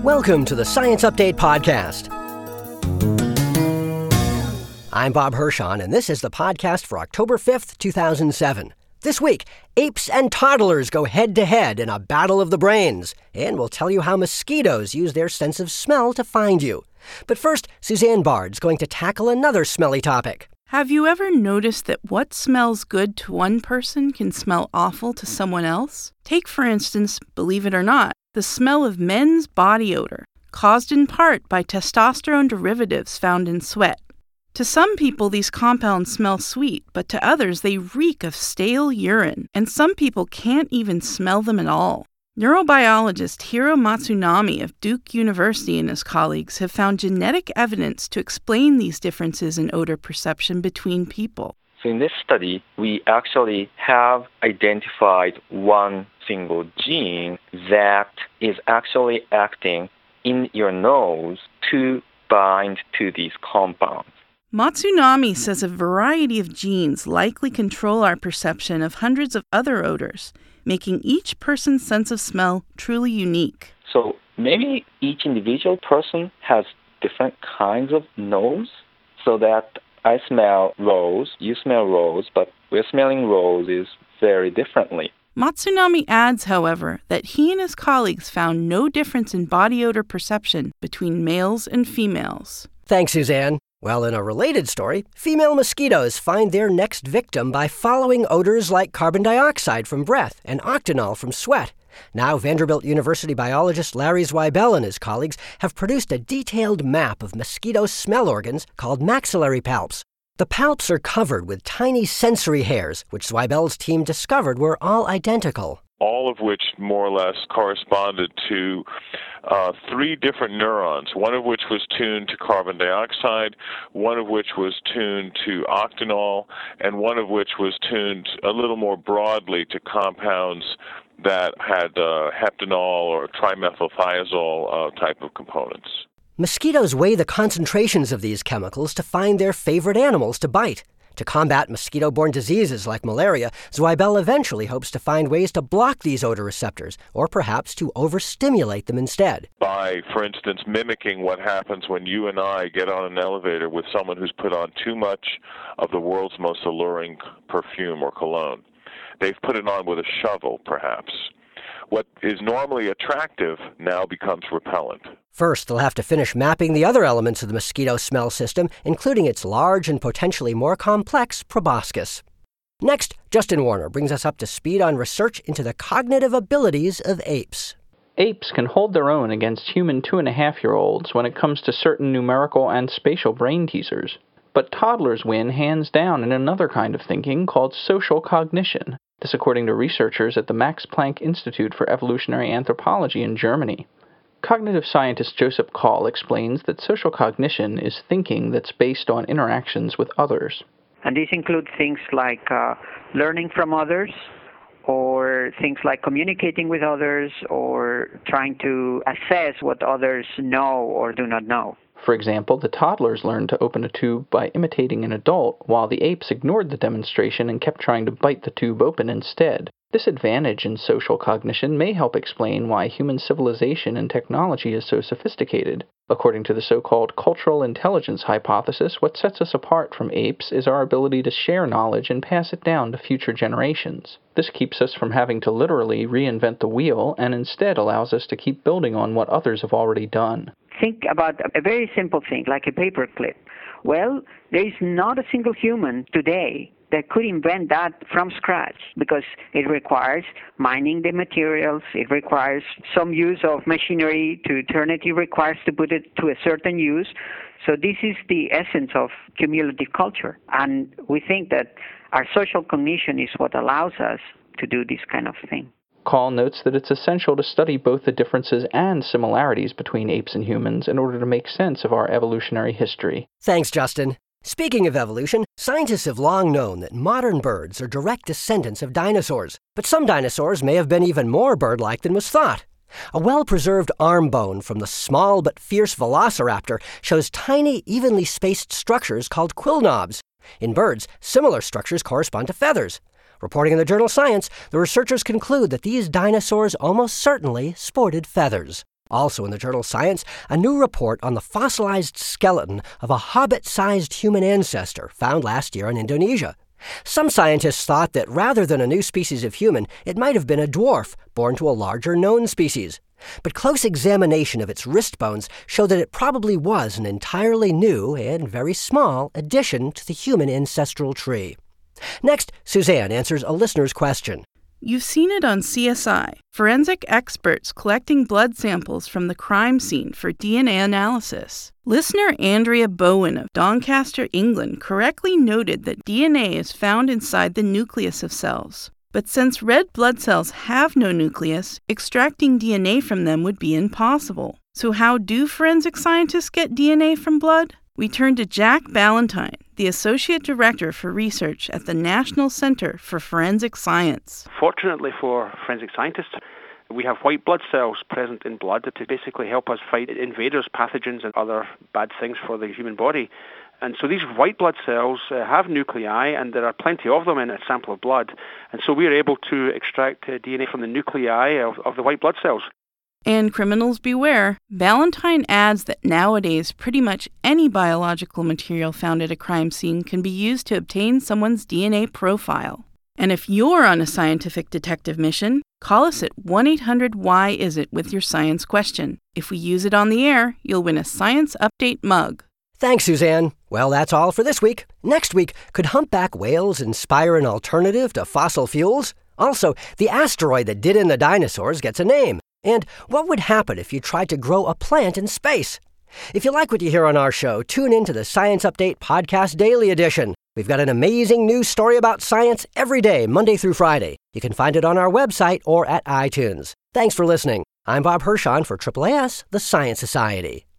Welcome to the Science Update Podcast. I'm Bob Hirschon, and this is the podcast for October 5th, 2007. This week, apes and toddlers go head-to-head in a battle of the brains, and we'll tell you how mosquitoes use their sense of smell to find you. But first, Suzanne Bard's going to tackle another smelly topic. Have you ever noticed that what smells good to one person can smell awful to someone else? Take, for instance, believe it or not, the smell of men's body odor, caused in part by testosterone derivatives found in sweat. To some people, these compounds smell sweet, but to others, they reek of stale urine, and some people can't even smell them at all. Neurobiologist Hiro Matsunami of Duke University and his colleagues have found genetic evidence to explain these differences in odor perception between people. So in this study, we actually have identified one single gene that is actually acting in your nose to bind to these compounds. Matsunami says a variety of genes likely control our perception of hundreds of other odors, making each person's sense of smell truly unique. So maybe each individual person has different kinds of nose, so that I smell rose, you smell rose, but we're smelling roses very differently. Matsunami adds, however, that he and his colleagues found no difference in body odor perception between males and females. Thanks, Suzanne. Well, in a related story, female mosquitoes find their next victim by following odors like carbon dioxide from breath and octanol from sweat. Now, Vanderbilt University biologist Larry Zweibel and his colleagues have produced a detailed map of mosquito smell organs called maxillary palps. The palps are covered with tiny sensory hairs, which Zweibel's team discovered were all identical. All of which more or less corresponded to three different neurons, one of which was tuned to carbon dioxide, one of which was tuned to octanol, and one of which was tuned a little more broadly to compounds that had heptanol or trimethylthiazole type of components. Mosquitoes weigh the concentrations of these chemicals to find their favorite animals to bite. To combat mosquito-borne diseases like malaria, Zweibel eventually hopes to find ways to block these odor receptors, or perhaps to overstimulate them instead. By, for instance, mimicking what happens when you and I get on an elevator with someone who's put on too much of the world's most alluring perfume or cologne. They've put it on with a shovel, perhaps. What is normally attractive now becomes repellent. First, they'll have to finish mapping the other elements of the mosquito smell system, including its large and potentially more complex proboscis. Next, Justin Warner brings us up to speed on research into the cognitive abilities of apes. Apes can hold their own against human 2.5-year-olds when it comes to certain numerical and spatial brain teasers. But toddlers win hands down in another kind of thinking called social cognition. This according to researchers at the Max Planck Institute for Evolutionary Anthropology in Germany. Cognitive scientist Joseph Call explains that social cognition is thinking that's based on interactions with others. And these include things like learning from others, or things like communicating with others, or trying to assess what others know or do not know. For example, the toddlers learned to open a tube by imitating an adult, while the apes ignored the demonstration and kept trying to bite the tube open instead. This advantage in social cognition may help explain why human civilization and technology is so sophisticated. According to the so-called cultural intelligence hypothesis, what sets us apart from apes is our ability to share knowledge and pass it down to future generations. This keeps us from having to literally reinvent the wheel and instead allows us to keep building on what others have already done. Think about a very simple thing, like a paperclip. Well, there is not a single human today that could invent that from scratch, because it requires mining the materials, it requires some use of machinery to turn it, it requires to put it to a certain use. So this is the essence of cumulative culture. And we think that our social cognition is what allows us to do this kind of thing. Call notes that it's essential to study both the differences and similarities between apes and humans in order to make sense of our evolutionary history. Thanks, Justin. Speaking of evolution, scientists have long known that modern birds are direct descendants of dinosaurs, but some dinosaurs may have been even more bird-like than was thought. A well-preserved arm bone from the small but fierce velociraptor shows tiny, evenly spaced structures called quill knobs. In birds, similar structures correspond to feathers. Reporting in the journal Science, the researchers conclude that these dinosaurs almost certainly sported feathers. Also in the journal Science, a new report on the fossilized skeleton of a hobbit-sized human ancestor found last year in Indonesia. Some scientists thought that rather than a new species of human, it might have been a dwarf born to a larger known species. But close examination of its wrist bones showed that it probably was an entirely new and very small addition to the human ancestral tree. Next, Suzanne answers a listener's question. You've seen it on CSI, forensic experts collecting blood samples from the crime scene for DNA analysis. Listener Andrea Bowen of Doncaster, England, correctly noted that DNA is found inside the nucleus of cells. But since red blood cells have no nucleus, extracting DNA from them would be impossible. So how do forensic scientists get DNA from blood? We turn to Jack Ballantyne, the Associate Director for Research at the National Center for Forensic Science. Fortunately for forensic scientists, we have white blood cells present in blood to basically help us fight invaders, pathogens, and other bad things for the human body. And so these white blood cells have nuclei, and there are plenty of them in a sample of blood. And so we are able to extract DNA from the nuclei of the white blood cells. And criminals beware, Ballantyne adds that nowadays pretty much any biological material found at a crime scene can be used to obtain someone's DNA profile. And if you're on a scientific detective mission, call us at 1-800-WHY-IS-IT with your science question. If we use it on the air, you'll win a Science Update mug. Thanks, Suzanne. Well, that's all for this week. Next week, could humpback whales inspire an alternative to fossil fuels? Also, the asteroid that did in the dinosaurs gets a name. And what would happen if you tried to grow a plant in space? If you like what you hear on our show, tune in to the Science Update Podcast Daily Edition. We've got an amazing news story about science every day, Monday through Friday. You can find it on our website or at iTunes. Thanks for listening. I'm Bob Hirschon for AAAS, the Science Society.